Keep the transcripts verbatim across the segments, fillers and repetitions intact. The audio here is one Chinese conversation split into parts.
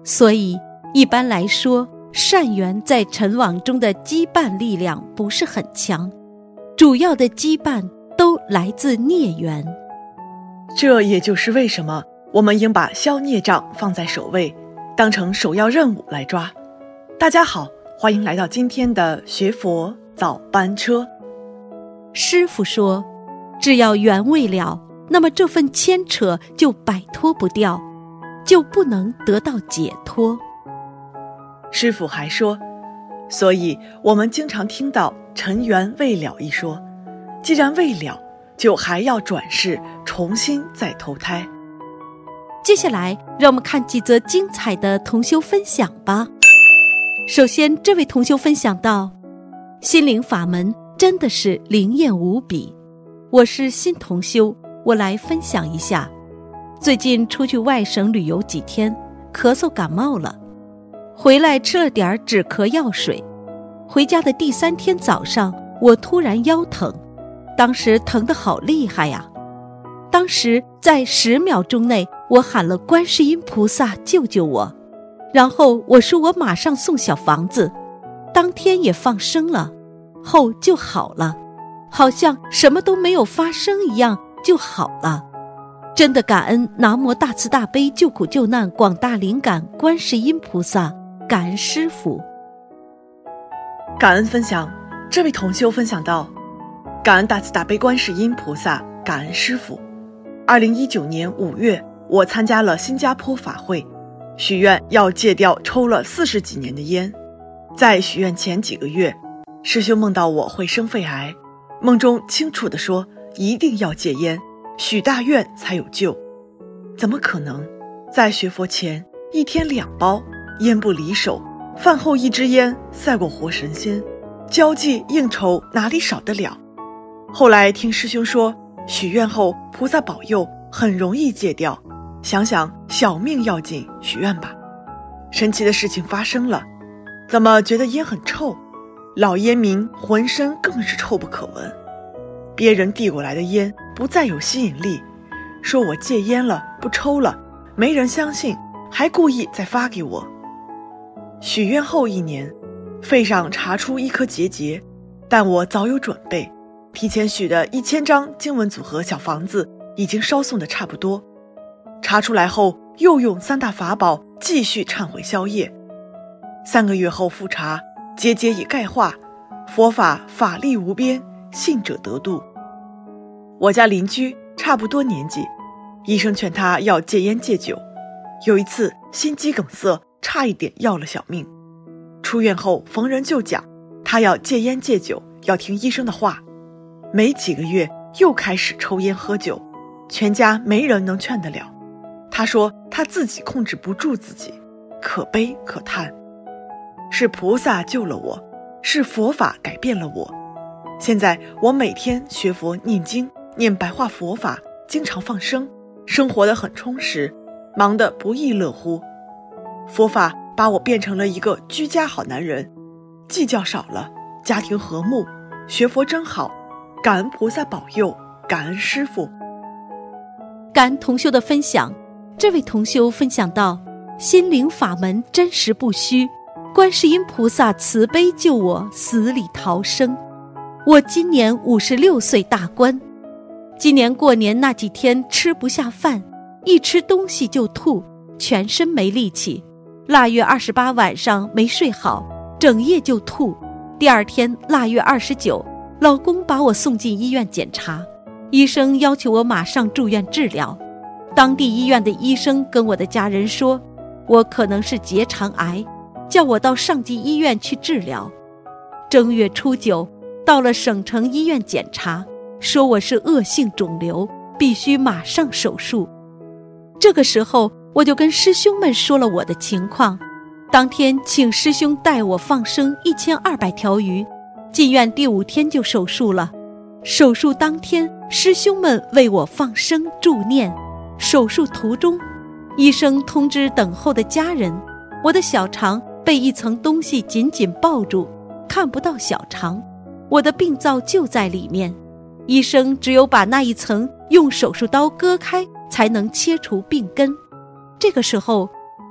所以一般来说，善缘在尘网中的羁绊力量不是很强，主要的羁绊都来自孽缘。 这也就是为什么我们应把消孽障放在首位，当成首要任务来抓。大家好，欢迎来到今天的学佛早班车。 师父说，只要缘未了，那么这份牵扯就摆脱不掉，就不能得到解脱。 师父还说，所以我们经常听到尘缘未了一说，既然未了，就还要转世重新再投胎。 接下来让我们看几则精彩的同修分享吧。首先，这位同修分享到，心灵法门真的是灵验无比。我是新同修，我来分享一下。最近出去外省旅游几天，咳嗽感冒了，回来吃了点止咳药水。回家的第三天早上，我突然腰疼，当时疼得好厉害呀！当时在十秒钟内，我喊了观世音菩萨救救我，然后我说我马上送小房子，当天也放生了，后就好了，好像什么都没有发生一样就好了。真的感恩南无大慈大悲救苦救难广大灵感观世音菩萨，感恩师父。 感恩分享，这位同修分享到，感恩大慈大悲观世音菩萨，感恩师父。二零一九年五月，我参加了新加坡法会，许愿要戒掉抽了四十几年的烟。在许愿前几个月，师兄梦到我会生肺癌，梦中清楚地说一定要戒烟，许大愿才有救。怎么可能？在学佛前一天两包，烟不离手，饭后一支烟赛过活神仙，交际应酬哪里少得了。后来听师兄说，许愿后菩萨保佑，很容易戒掉，想想小命要紧，许愿吧。神奇的事情发生了，怎么觉得烟很臭？老烟民浑身更是臭不可闻。别人递过来的烟不再有吸引力，说我戒烟了，不抽了，没人相信，还故意再发给我。许愿后一年，肺上查出一颗结节，但我早有准备，提前许的一千张经文组合小房子已经烧送的差不多。查出来后，又用三大法宝继续忏悔消业。三个月后复查，结节已钙化，佛法法力无边，信者得度。我家邻居差不多年纪，医生劝他要戒烟戒酒。有一次心肌梗塞，差一点要了小命。出院后逢人就讲，他要戒烟戒酒，要听医生的话。没几个月又开始抽烟喝酒，全家没人能劝得了。他说他自己控制不住自己，可悲可叹。是菩萨救了我，是佛法改变了我。现在我每天学佛念经，念白话佛法，经常放生，生活得很充实，忙得不亦乐乎。佛法把我变成了一个居家好男人，计较少了，家庭和睦，学佛真好，感恩菩萨保佑，感恩师父。 感恩同修的分享。这位同修分享到，心灵法门真实不虚，观世音菩萨慈悲救我死里逃生。我今年五十六岁大关，今年过年那几天吃不下饭，一吃东西就吐，全身没力气。腊月二十八晚上没睡好，整夜就吐。第二天腊月二十九，老公把我送进医院检查，医生要求我马上住院治疗。当地医院的医生跟我的家人说，我可能是结肠癌，叫我到上级医院去治疗。正月初九，到了省城医院检查，说我是恶性肿瘤，必须马上手术。这个时候，我就跟师兄们说了我的情况，当天请师兄带我放生一千二百条鱼，进院第五天就手术了。手术当天，师兄们为我放生助念。手术途中，医生通知等候的家人，我的小肠被一层东西紧紧抱住，看不到小肠，我的病灶就在里面。医生只有把那一层用手术刀割开，才能切除病根。这个时候，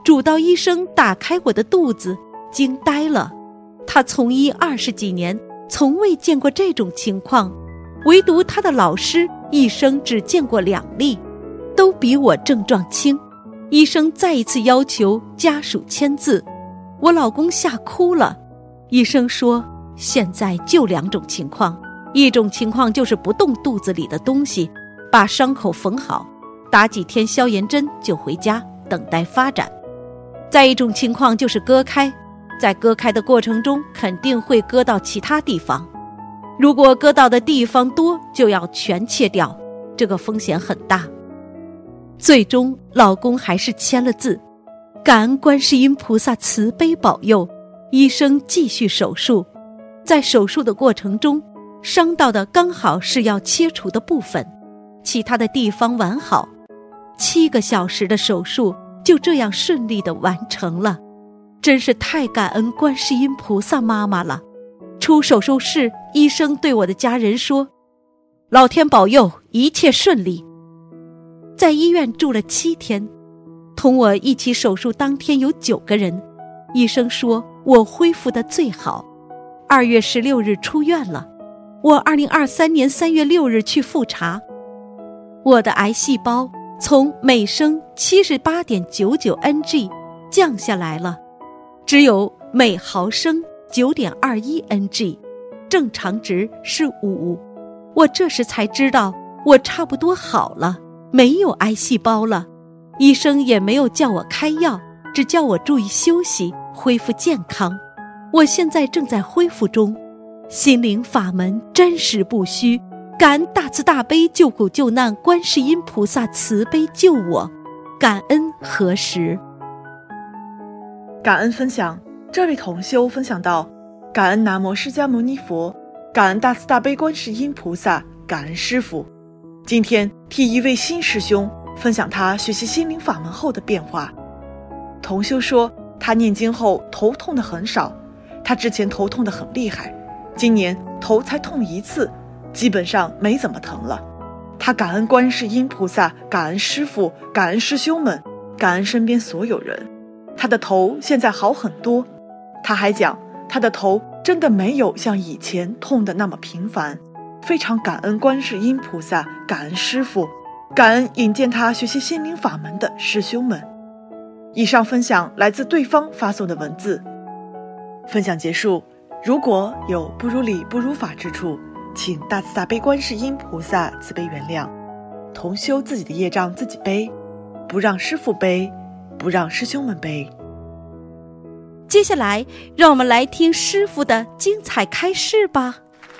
主刀医生打开我的肚子，惊呆了。他从医二十几年，从未见过这种情况，唯独他的老师一生只见过两例，都比我症状轻。医生再一次要求家属签字，我老公吓哭了。医生说，现在就两种情况，一种情况就是不动肚子里的东西，把伤口缝好，打几天消炎针就回家等待发展。再一种情况就是割开，在割开的过程中肯定会割到其他地方，如果割到的地方多，就要全切掉，这个风险很大。最终老公还是签了字，感恩观世音菩萨慈悲保佑，医生继续手术。在手术的过程中，伤到的刚好是要切除的部分，其他的地方完好。七个小时的手术就这样顺利地完成了，真是太感恩观世音菩萨妈妈了。出手术室，医生对我的家人说，老天保佑，一切顺利。在医院住了七天，同我一起手术当天有九个人，医生说我恢复得最好。二月十六日出院了，我二零二三年三月六日去复查，我的癌细胞从每升 七十八点九九 N G 降下来了，只有每毫升 九点二一 N G， 正常值是五。我这时才知道我差不多好了，没有癌细胞了。医生也没有叫我开药，只叫我注意休息，恢复健康。我现在正在恢复中，心灵法门真实不虚，感恩大慈大悲救苦救难观世音菩萨慈悲救我，感恩何时。 感恩分享，这位同修分享到，感恩南无释迦牟尼佛，感恩大慈大悲观世音菩萨，感恩师父。今天替一位新师兄分享他学习心灵法门后的变化。同修说，他念经后头痛的很少，他之前头痛的很厉害，今年头才痛一次，基本上没怎么疼了。他感恩观世音菩萨，感恩师父，感恩师兄们，感恩身边所有人，他的头现在好很多。他还讲，他的头真的没有像以前痛的那么频繁，非常感恩观世音菩萨，感恩师父，感恩引荐他学习心灵法门的师兄们。以上分享来自对方发送的文字。分享结束，如果有不如理不如法之处，请大慈大悲观世音菩萨慈悲原谅。同修自己的业障自己背，不让师父背，不让师兄们背。 接下来让我们来听师父的精彩开示吧。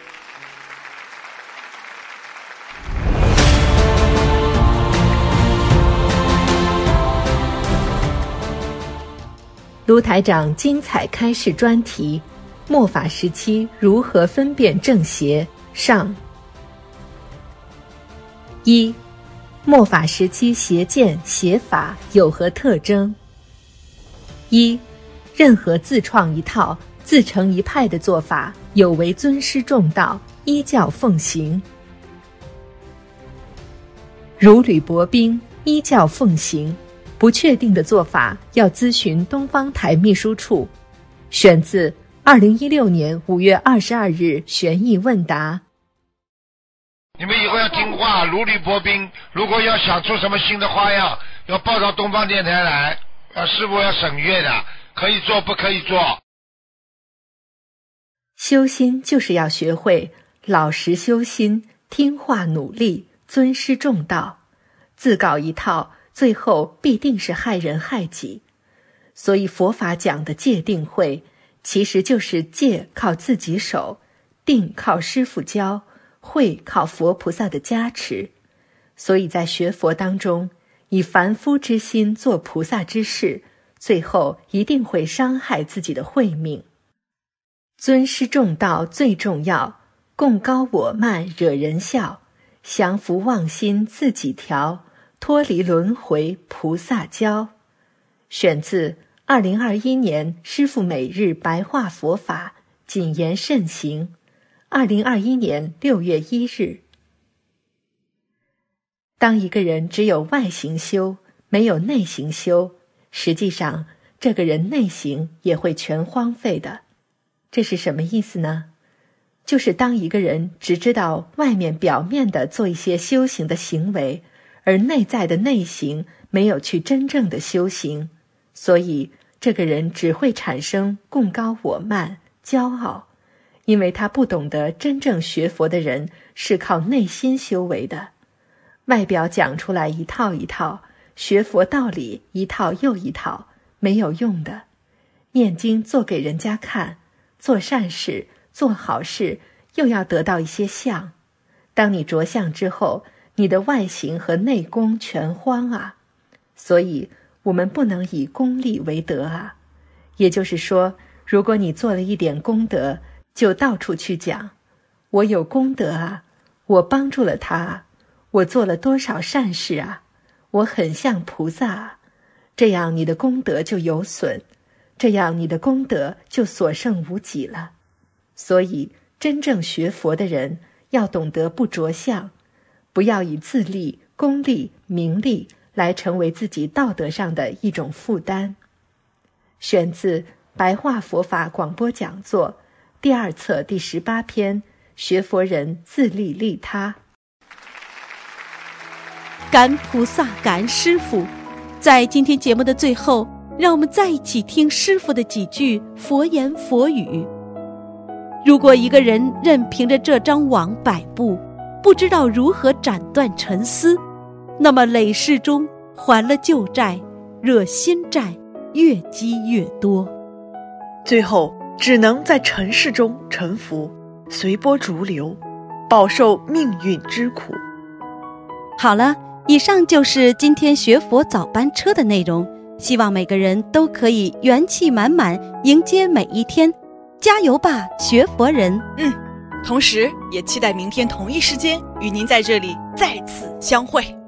卢台长精彩开示专题：末法时期如何分辨正邪？上。一、末法时期邪见邪法有何特征？一、任何自创一套、自成一派的做法，有违尊师重道，依教奉行。如履薄冰，依教奉行。不确定的做法要咨询东方台秘书处。选自二零一六年五月二十二日悬疑问答。 你们以后要听话，如履薄冰。如果要想出什么新的花样，要报到东方电台来，啊，师父要审阅的，可以做不可以做。 修心就是要学会老实修心，听话努力，尊师重道。自搞一套，最后必定是害人害己。所以佛法讲的戒定慧，其实就是戒靠自己守，定靠师父教，慧靠佛菩萨的加持。所以在学佛当中，以凡夫之心做菩萨之事，最后一定会伤害自己的慧命。尊师重道最重要，共高我慢惹人笑，降伏妄心自己调，脱离轮回菩萨教。选自二零二一年师父每日白话佛法，谨言慎行，二零二一年六月一日。当一个人只有外行修，没有内行修， 实际上这个人内行也会全荒废的。这是什么意思呢？就是当一个人只知道外面表面的做一些修行的行为，而内在的内行没有去真正的修行，所以这个人只会产生贡高我慢、骄傲，因为他不懂得真正学佛的人是靠内心修为的。外表讲出来一套一套，学佛道理一套又一套，没有用的。念经做给人家看，做善事做好事又要得到一些相，当你着相之后，你的外形和内功全荒啊。所以我们不能以功利为德啊。也就是说，如果你做了一点功德，就到处去讲，我有功德啊，我帮助了他啊，我做了多少善事啊，我很像菩萨啊，这样你的功德就有损，这样你的功德就所剩无几了。所以真正学佛的人要懂得不着相，不要以自利、功利、名利来成为自己道德上的一种负担。选自《白话佛法广播讲座》第二册第十八篇，学佛人自利利他。 感恩菩萨，感恩师父。在今天节目的最后，让我们再一起听师父的几句佛言佛语。如果一个人任凭着这张网摆布，不知道如何斩断尘丝，那么累世中还了旧债，惹新债越积越多， 最后只能在尘世中沉浮，随波逐流，饱受命运之苦。 好了，以上就是今天学佛早班车的内容，希望每个人都可以元气满满迎接每一天，加油吧，学佛人！ 嗯，同时也期待明天同一时间与您在这里再次相会。